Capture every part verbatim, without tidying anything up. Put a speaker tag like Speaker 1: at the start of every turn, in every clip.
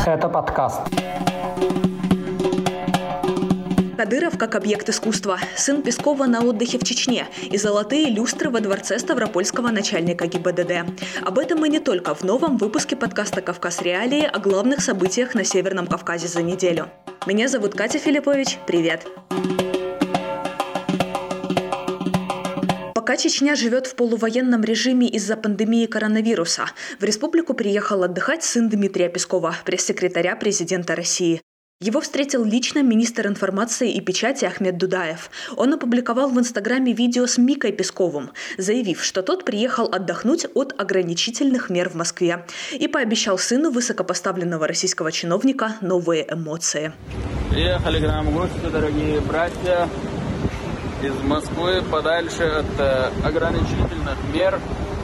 Speaker 1: Это подкаст.
Speaker 2: Кадыров как объект искусства, сын Пескова на отдыхе в Чечне и золотые люстры во дворце ставропольского начальника ГИБДД. Об этом и не только в новом выпуске подкаста «Кавказ Реалии» о главных событиях на Северном Кавказе за неделю. Меня зовут Катя Филиппович. Привет! Пока Чечня живет в полувоенном режиме из-за пандемии коронавируса, в республику приехал отдыхать сын Дмитрия Пескова, пресс-секретаря президента России. Его встретил лично министр информации и печати Ахмед Дудаев. Он опубликовал в Инстаграме видео с Микой Песковым, заявив, что тот приехал отдохнуть от ограничительных мер в Москве и пообещал сыну высокопоставленного российского чиновника новые эмоции.
Speaker 3: Приехали к нам гости, дорогие братья, из Москвы, подальше от э, ограничительных мер.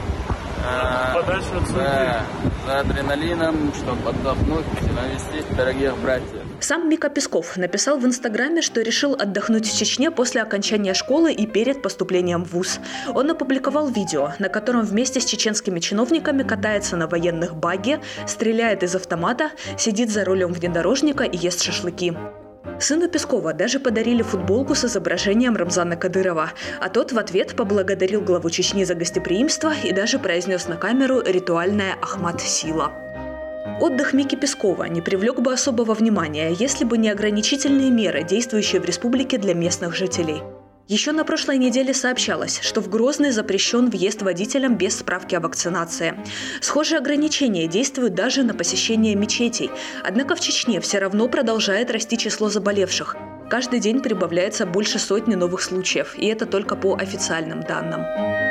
Speaker 3: Подальше от
Speaker 4: да,
Speaker 3: за адреналином, чтобы отдохнуть и навестить дорогих братьев.
Speaker 2: Сам Мика Песков написал в Инстаграме, что решил отдохнуть в Чечне после окончания школы и перед поступлением в вуз. Он опубликовал видео, на котором вместе с чеченскими чиновниками катается на военных багги, стреляет из автомата, сидит за рулем внедорожника и ест шашлыки. Сыну Пескова даже подарили футболку с изображением Рамзана Кадырова, а тот в ответ поблагодарил главу Чечни за гостеприимство и даже произнес на камеру ритуальное «Ахмад-Сила». Отдых Мики Пескова не привлек бы особого внимания, если бы не ограничительные меры, действующие в республике для местных жителей. Еще на прошлой неделе сообщалось, что в Грозный запрещен въезд водителям без справки о вакцинации. Схожие ограничения действуют даже на посещение мечетей. Однако в Чечне все равно продолжает расти число заболевших. Каждый день прибавляется больше сотни новых случаев, и это только по официальным данным.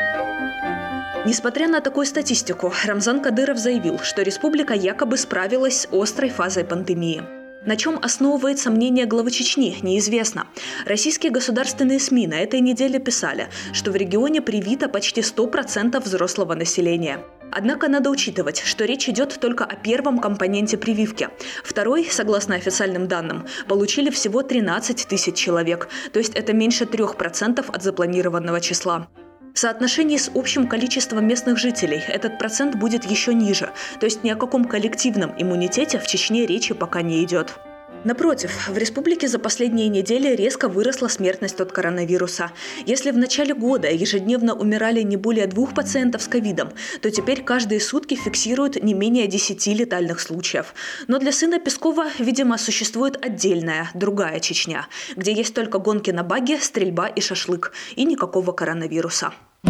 Speaker 2: Несмотря на такую статистику, Рамзан Кадыров заявил, что республика якобы справилась с острой фазой пандемии. На чем основывается мнение главы Чечни, неизвестно. Российские государственные СМИ на этой неделе писали, что в регионе привито почти сто процентов взрослого населения. Однако надо учитывать, что речь идет только о первом компоненте прививки. Второй, согласно официальным данным, получили всего тринадцать тысяч человек, то есть это меньше трех процентов от запланированного числа. В соотношении с общим количеством местных жителей этот процент будет еще ниже, то есть ни о каком коллективном иммунитете в Чечне речи пока не идет. Напротив, в республике за последние недели резко выросла смертность от коронавируса. Если в начале года ежедневно умирали не более двух пациентов с ковидом, то теперь каждые сутки фиксируют не менее десяти летальных случаев. Но для сына Пескова, видимо, существует отдельная, другая Чечня, где есть только гонки на багги, стрельба и шашлык, и никакого коронавируса.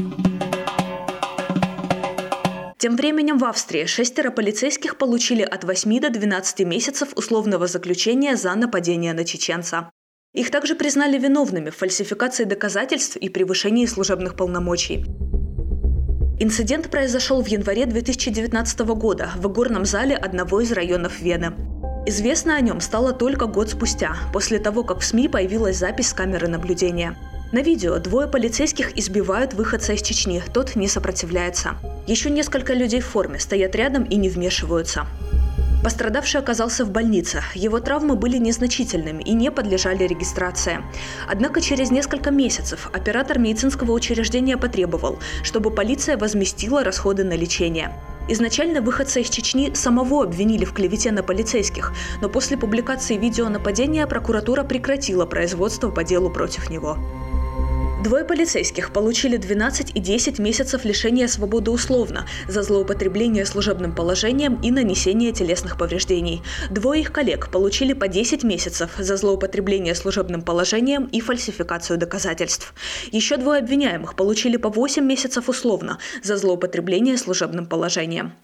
Speaker 2: Тем временем в Австрии шестеро полицейских получили от восьми до двенадцати месяцев условного заключения за нападение на чеченца. Их также признали виновными в фальсификации доказательств и превышении служебных полномочий. Инцидент произошел в январе две тысячи девятнадцатого года в игорном зале одного из районов Вены. Известно о нем стало только год спустя, после того, как в СМИ появилась запись с камеры наблюдения. На видео двое полицейских избивают выходца из Чечни, тот не сопротивляется. Еще несколько людей в форме стоят рядом и не вмешиваются. Пострадавший оказался в больнице. Его травмы были незначительными и не подлежали регистрации. Однако через несколько месяцев оператор медицинского учреждения потребовал, чтобы полиция возместила расходы на лечение. Изначально выходца из Чечни самого обвинили в клевете на полицейских, но после публикации видео нападения прокуратура прекратила производство по делу против него. Двое полицейских получили двенадцать и десять месяцев лишения свободы условно за злоупотребление служебным положением и нанесение телесных повреждений. Двое их коллег получили по десять месяцев за злоупотребление служебным положением и фальсификацию доказательств. Еще двое обвиняемых получили по восемь месяцев условно за злоупотребление служебным положением.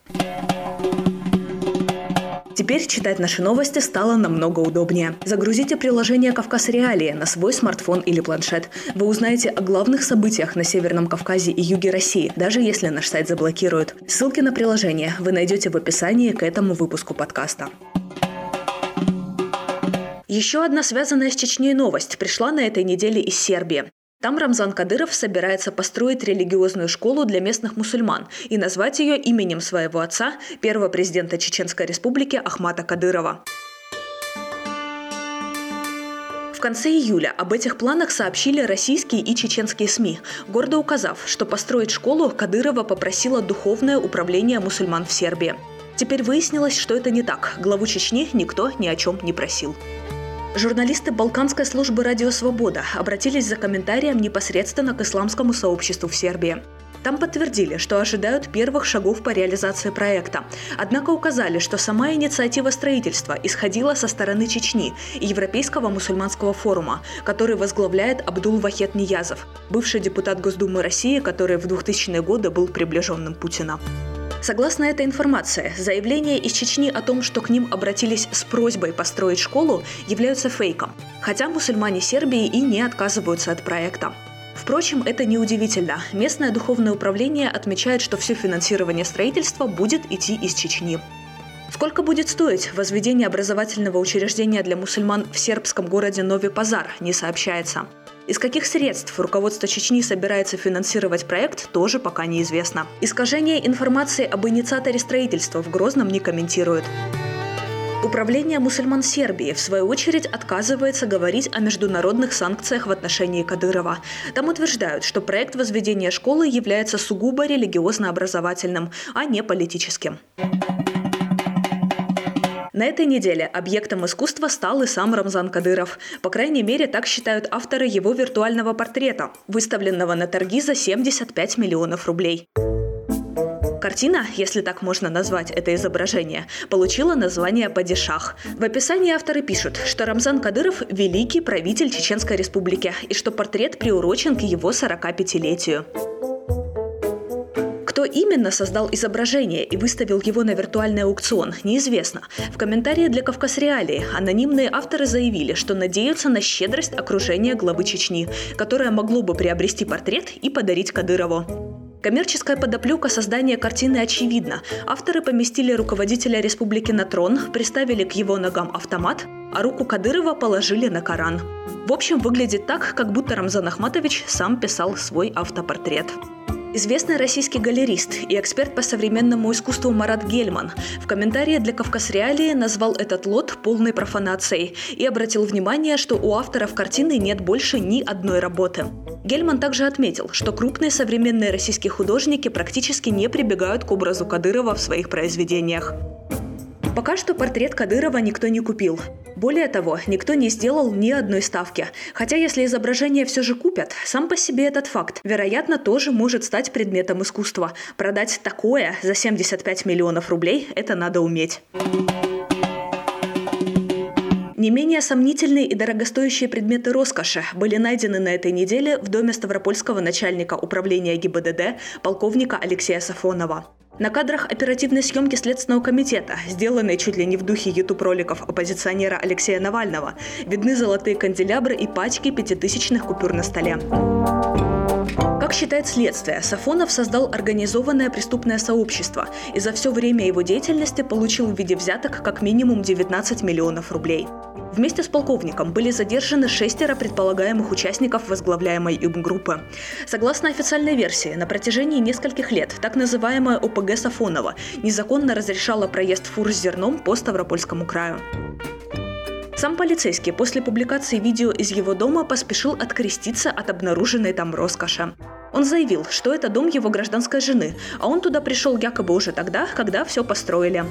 Speaker 2: Теперь читать наши новости стало намного удобнее. Загрузите приложение «Кавказ Реалии» на свой смартфон или планшет. Вы узнаете о главных событиях на Северном Кавказе и юге России, даже если наш сайт заблокируют. Ссылки на приложение вы найдете в описании к этому выпуску подкаста. Еще одна связанная с Чечней новость пришла на этой неделе из Сербии. Там Рамзан Кадыров собирается построить религиозную школу для местных мусульман и назвать ее именем своего отца, первого президента Чеченской республики Ахмата Кадырова. В конце июля об этих планах сообщили российские и чеченские СМИ, гордо указав, что построить школу Кадырова попросило Духовное управление мусульман в Сербии. Теперь выяснилось, что это не так. Главу Чечни никто ни о чем не просил. Журналисты Балканской службы «Радио Свобода» обратились за комментарием непосредственно к исламскому сообществу в Сербии. Там подтвердили, что ожидают первых шагов по реализации проекта. Однако указали, что сама инициатива строительства исходила со стороны Чечни и Европейского мусульманского форума, который возглавляет Абдул-Вахед Ниязов, бывший депутат Госдумы России, который в двухтысячные годы был приближенным Путина. Согласно этой информации, заявления из Чечни о том, что к ним обратились с просьбой построить школу, являются фейком, хотя мусульмане Сербии и не отказываются от проекта. Впрочем, это неудивительно. Местное духовное управление отмечает, что все финансирование строительства будет идти из Чечни. Сколько будет стоить возведение образовательного учреждения для мусульман в сербском городе Нови Пазар, не сообщается. Из каких средств руководство Чечни собирается финансировать проект, тоже пока неизвестно. Искажение информации об инициаторе строительства в Грозном не комментирует. Управление мусульман Сербии, в свою очередь, отказывается говорить о международных санкциях в отношении Кадырова. Там утверждают, что проект возведения школы является сугубо религиозно-образовательным, а не политическим. На этой неделе объектом искусства стал и сам Рамзан Кадыров. По крайней мере, так считают авторы его виртуального портрета, выставленного на торги за семьдесят пять миллионов рублей. Картина, если так можно назвать это изображение, получила название «Падишах». В описании авторы пишут, что Рамзан Кадыров – великий правитель Чеченской Республики и что портрет приурочен к его сорокапятилетию. Кто именно создал изображение и выставил его на виртуальный аукцион, неизвестно. В комментарии для «Кавказ.Реалии» анонимные авторы заявили, что надеются на щедрость окружения главы Чечни, которое могло бы приобрести портрет и подарить Кадырову. Коммерческая подоплека создания картины очевидна. Авторы поместили руководителя республики на трон, приставили к его ногам автомат, а руку Кадырова положили на Коран. В общем, выглядит так, как будто Рамзан Ахматович сам писал свой автопортрет. Известный российский галерист и эксперт по современному искусству Марат Гельман в комментарии для «Кавказ.Реалии» назвал этот лот полной профанацией и обратил внимание, что у авторов картины нет больше ни одной работы. Гельман также отметил, что крупные современные российские художники практически не прибегают к образу Кадырова в своих произведениях. Пока что портрет Кадырова никто не купил. Более того, никто не сделал ни одной ставки. Хотя если изображение все же купят, сам по себе этот факт, вероятно, тоже может стать предметом искусства. Продать такое за семьдесят пять миллионов рублей – это надо уметь. Не менее сомнительные и дорогостоящие предметы роскоши были найдены на этой неделе в доме ставропольского начальника управления ГИБДД полковника Алексея Сафонова. На кадрах оперативной съемки Следственного комитета, сделанной чуть ли не в духе ютуб-роликов оппозиционера Алексея Навального, видны золотые канделябры и пачки пятитысячных купюр на столе. Как считает следствие, Сафонов создал организованное преступное сообщество и за все время его деятельности получил в виде взяток как минимум девятнадцать миллионов рублей. Вместе с полковником были задержаны шестеро предполагаемых участников возглавляемой им группы. Согласно официальной версии, на протяжении нескольких лет так называемая О П Г Сафонова незаконно разрешала проезд фур с зерном по Ставропольскому краю. Сам полицейский после публикации видео из его дома поспешил откреститься от обнаруженной там роскоши. Он заявил, что это дом его гражданской жены, а он туда пришел якобы уже тогда, когда все построили.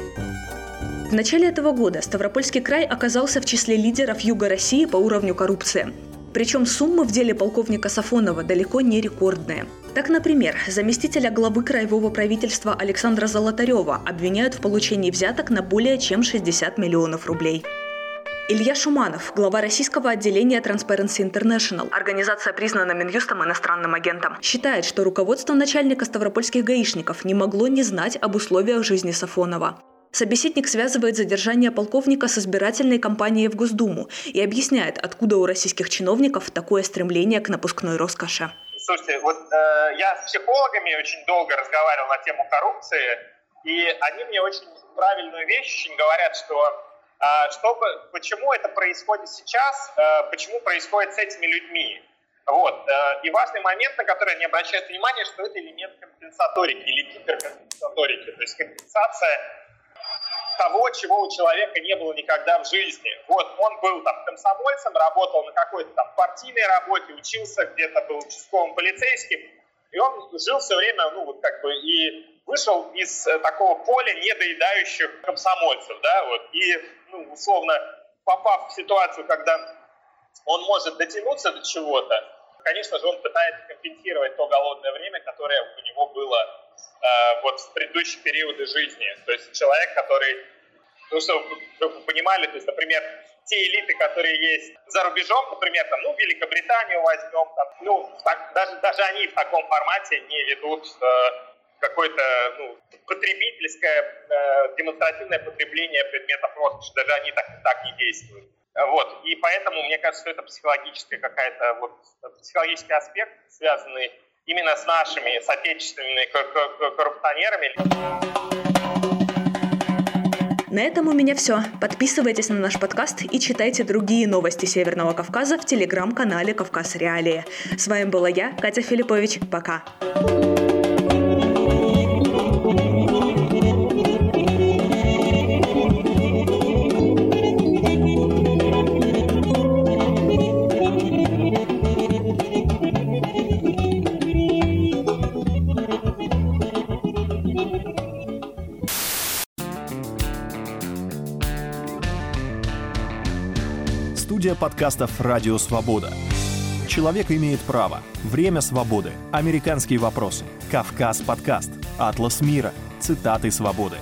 Speaker 2: В начале этого года Ставропольский край оказался в числе лидеров Юга России по уровню коррупции. Причем суммы в деле полковника Сафонова далеко не рекордные. Так, например, заместителя главы краевого правительства Александра Золотарева обвиняют в получении взяток на более чем шестьдесят миллионов рублей. Илья Шуманов, глава российского отделения Transparency International, организация признана Минюстом иностранным агентом, считает, что руководство начальника ставропольских гаишников не могло не знать об условиях жизни Сафонова. Собеседник связывает задержание полковника с избирательной кампанией в Госдуму и объясняет, откуда у российских чиновников такое стремление к напускной роскоши.
Speaker 1: Слушайте, вот э, я с психологами очень долго разговаривал на тему коррупции, и они мне очень правильную вещь очень говорят, что э, чтобы, почему это происходит сейчас, э, почему происходит с этими людьми. Вот. Э, и важный момент, на который они обращают внимание, что это элемент компенсаторики или гиперкомпенсаторики, то есть компенсация того, чего у человека не было никогда в жизни. Вот, он был там комсомольцем, работал на какой-то там партийной работе, учился где-то, был участковым полицейским, и он жил все время, ну, вот как бы, и вышел из такого поля недоедающих комсомольцев, да, вот, и, ну, условно, попав в ситуацию, когда он может дотянуться до чего-то, конечно же, он пытается компенсировать то голодное время, которое у него было э, вот в предыдущие периоды жизни. То есть человек, который, ну, чтобы вы понимали, то есть, например, те элиты, которые есть за рубежом, например, там, ну, Великобританию возьмем, там, ну, так, даже, даже они в таком формате не ведут э, какое-то, ну, потребительское, э, демонстративное потребление предметов роскоши, даже они так, так не действуют. Вот. И поэтому, мне кажется, что это психологическая какая-то, вот, психологический аспект, связанный именно с нашими соотечественными коррупционерами.
Speaker 2: На этом у меня все. Подписывайтесь на наш подкаст и читайте другие новости Северного Кавказа в телеграм-канале «Кавказ Реалии». С вами была я, Катя Филиппович. Пока.
Speaker 4: Студия подкастов «Радио Свобода». Человек имеет право. Время свободы. Американские вопросы. Кавказ подкаст. Атлас мира. Цитаты свободы.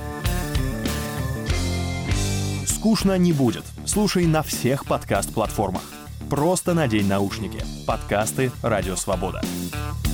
Speaker 4: Скучно не будет. Слушай на всех подкаст-платформах. Просто надень наушники. Подкасты «Радио Свобода».